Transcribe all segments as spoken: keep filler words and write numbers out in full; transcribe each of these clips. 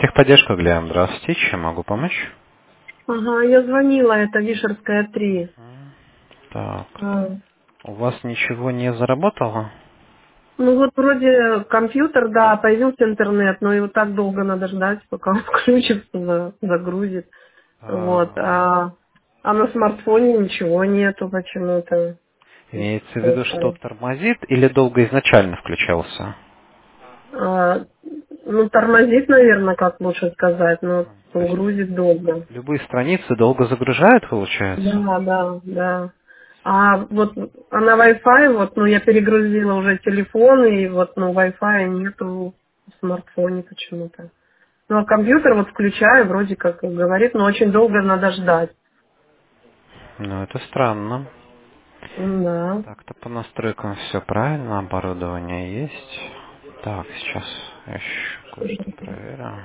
Техподдержка, Глеб. Здравствуйте. Чем могу помочь? Ага, я звонила, это Вишерская три. Так. А, У вас ничего не заработало? Ну вот вроде компьютер, да, появился интернет, но его так долго надо ждать, пока он включится, за- загрузит. Вот. А, А, а на смартфоне ничего нету почему-то. имеется в виду, что тормозит или долго изначально включался? А, ну, тормозит, наверное, как лучше сказать, но То есть грузит долго. любые страницы долго загружают, получается? Да, да, да. А вот а на Wi-Fi, вот, ну, я перегрузила уже телефон, и вот, ну, Wi-Fi нету в смартфоне почему-то. Ну, а компьютер вот включаю, вроде как говорит, но очень долго надо ждать. Ну, это странно. М, Да. Так-то по настройкам все правильно, оборудование есть. Так, сейчас я еще кое-что проверю.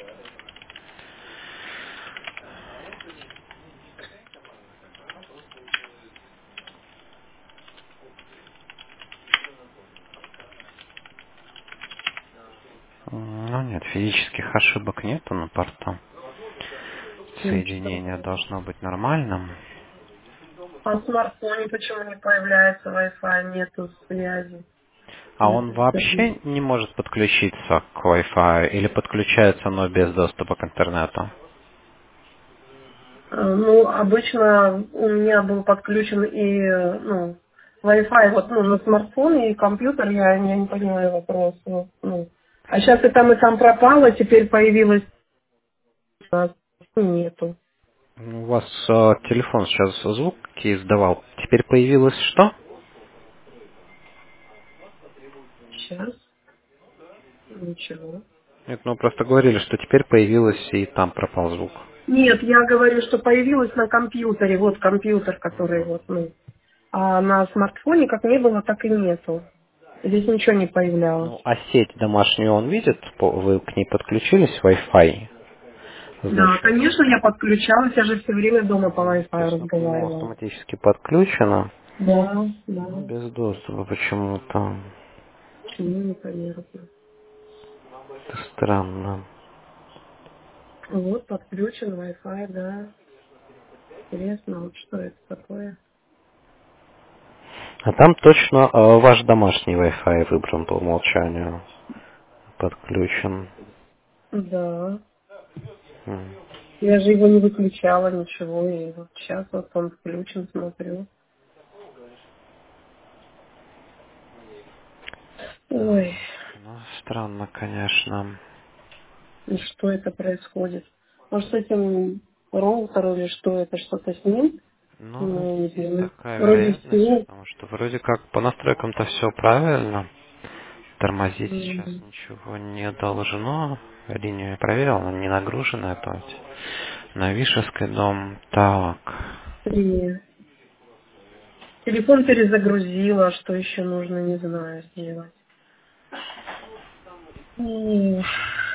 Ну нет, физических ошибок нету на порту. Ничего. Соединение должно быть нормальным. А в смартфоне почему не появляется Wi-Fi, нету связи? А он вообще не может подключиться к Wi-Fi или подключается, но без доступа к интернету? А, Ну, обычно у меня был подключен и, э, ну, Wi-Fi вот, ну, на смартфоне и компьютер, я, я не понимаю вопрос. Вот, ну. А сейчас и там, и там пропало, теперь появилось, а нету. Ну, у вас э, телефон сейчас звуки издавал. Теперь появилось что? Сейчас ничего. Нет, ну просто говорили, что теперь появилось и там пропал звук. Нет, я говорю, что появилось на компьютере, вот компьютер, который Мгм. вот, ну, а на смартфоне как не было, так и нету. Здесь ничего не появлялось. Ну, а сеть домашнюю он видит? По- Вы к ней подключились Wi-Fi? Да, Значит, конечно, я подключалась, я же все время дома по мгм, то Wi-Fi есть ну, к нему разговаривала. автоматически подключено, Да, да. но без доступа почему-то. Почему непонятно. Это странно. Вот, подключен Wi-Fi, да. Интересно, вот что это такое? А там точно э, ваш домашний Wi-Fi выбран по умолчанию, подключен. Да. М. Я же его не выключала, ничего, и вот сейчас вот он включен, смотрю. Ой, Так, ну странно, конечно. и что это происходит? Может, с этим роутером или что это, что-то с ним? Ну, Ну, не есть знаю. такая Вроде вероятность, все. потому что вроде как по настройкам-то все правильно. Тормозить сейчас М, ничего не должно. Линию я проверил, она не нагружена опять. На Вишевской дом. Так. Привет. Телефон перезагрузила, что еще нужно, не знаю, сделать. Эх.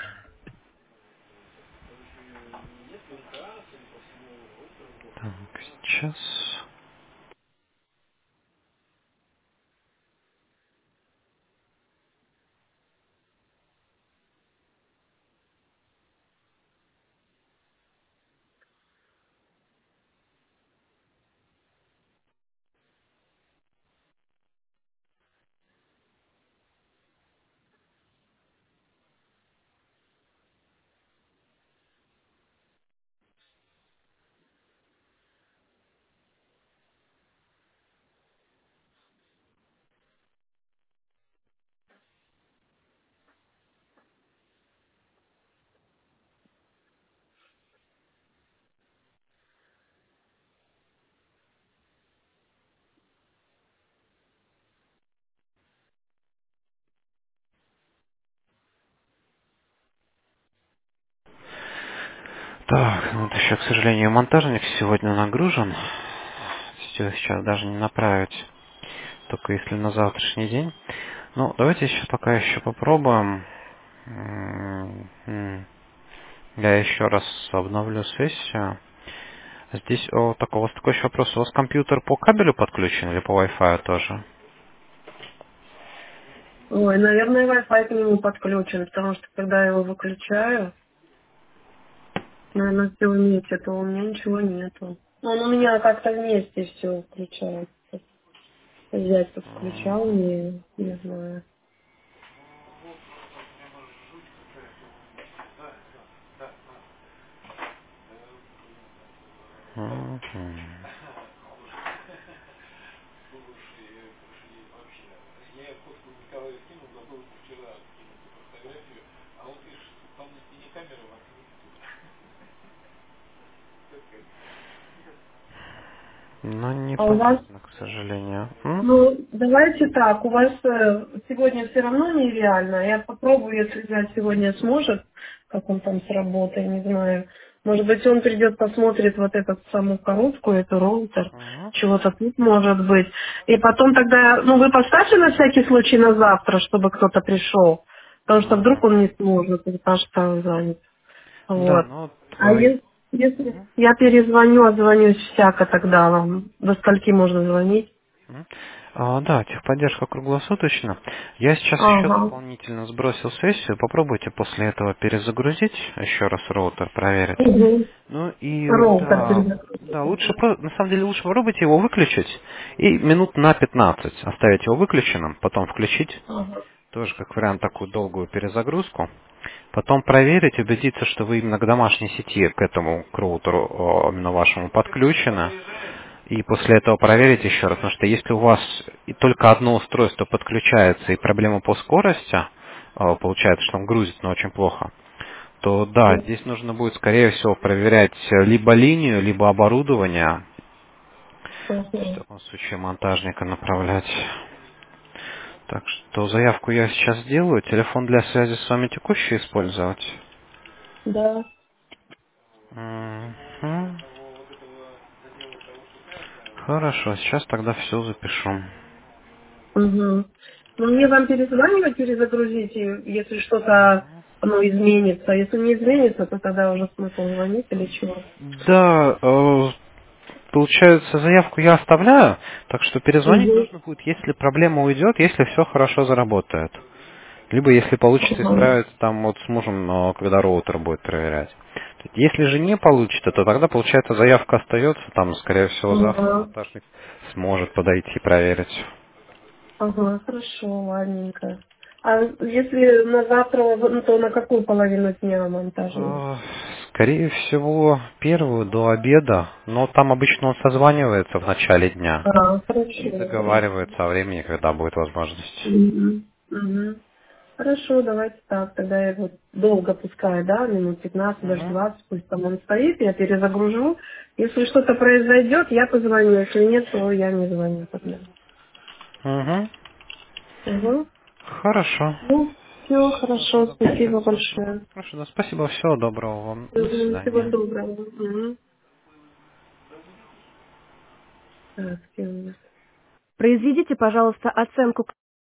Так, сейчас. Так, ну вот еще, к сожалению, монтажник сегодня нагружен. Все сейчас даже не направить. Только если на завтрашний день. Ну, давайте сейчас пока еще попробуем. М, м. Я еще раз обновлю сессию. Здесь о, так, у вас такой еще вопрос. У вас компьютер по кабелю подключен или по Wi-Fi тоже? Ой, наверное, Wi-Fi к нему подключен, потому что когда я его выключаю, наверное, все вместе, то у меня ничего нету. Ну, он у меня как-то вместе все включается. Взять тут включал, Мгм. не, не знаю. Мгм. Ну, А у вас, непонятно, к сожалению. М? ну, давайте так, у вас э, сегодня все равно нереально. Я попробую, если взять сегодня сможет, как он там с работы, не знаю. Может быть, он придет, посмотрит вот эту саму коробку, эту роутер, Мгм. чего-то тут может быть. И потом тогда, ну, вы поставьте на всякий случай на завтра, чтобы кто-то пришел. Потому что вдруг Мгм. он не сможет, потому что он занят. Да, Вот. ну, А твой... е- если я перезвоню, отзвонюсь всяко тогда вам. До скольки можно звонить? М? А, да, техподдержка круглосуточно. Я сейчас еще Ага. дополнительно сбросил сессию. Попробуйте после этого перезагрузить еще раз роутер, проверить. Угу. Ну и Роутер да, да, лучше, перезагрузить. про- на самом деле лучше попробуйте его выключить и минут на пятнадцать оставить его выключенным, потом включить, Ага. тоже как вариант такую долгую перезагрузку. Потом проверить, убедиться, что вы именно к домашней сети, к этому к роутеру, о, именно вашему, подключены. И после этого проверить еще раз, потому что если у вас и только одно устройство подключается и проблема по скорости, э, получается, что он грузит, но очень плохо, то да, здесь нужно будет, скорее всего, проверять э, либо линию, либо оборудование, в Ага. таком случае монтажника направлять. Так что заявку я сейчас сделаю. Телефон для связи с вами текущий использовать? Да. Мгм. Хорошо, сейчас тогда все запишу. Угу. Ну, мне вам перезванивать, перезагрузить, и если что-то оно изменится. Если не изменится, то тогда уже смысл звонить или чего. Да, э, получается, заявку я оставляю, так что перезвонить Угу. нужно будет, если проблема уйдет, если все хорошо заработает. Либо если получится Ага. исправить там вот с мужем, э, когда роутер будет проверять. Если же не получится, то тогда, получается, заявка остается, там, скорее всего, завтра Ага. монтажник сможет подойти и проверить. Ага, хорошо, ладненько. А если на завтра, ну, то на какую половину дня монтажник? Э, Скорее всего, первую до обеда, но там обычно он созванивается в начале дня А, и хорошо, хорошо. договаривается о времени, когда будет возможность. Мгм, мгм. Хорошо, давайте так. Тогда я вот долго пускаю, да, минут пятнадцать, даже Угу. двадцать, пусть там он стоит, я перезагружу. Если что-то произойдет, я позвоню. Если нет, то я не звоню тогда. Угу. Угу. Хорошо. Ну, все, Хорошо, хорошо, тогда спасибо сейчас все. большое. Хорошо, да, спасибо, всего доброго вам. До Мгм, всего свидания. доброго. Мгм. Так, всем. Произведите, пожалуйста, оценку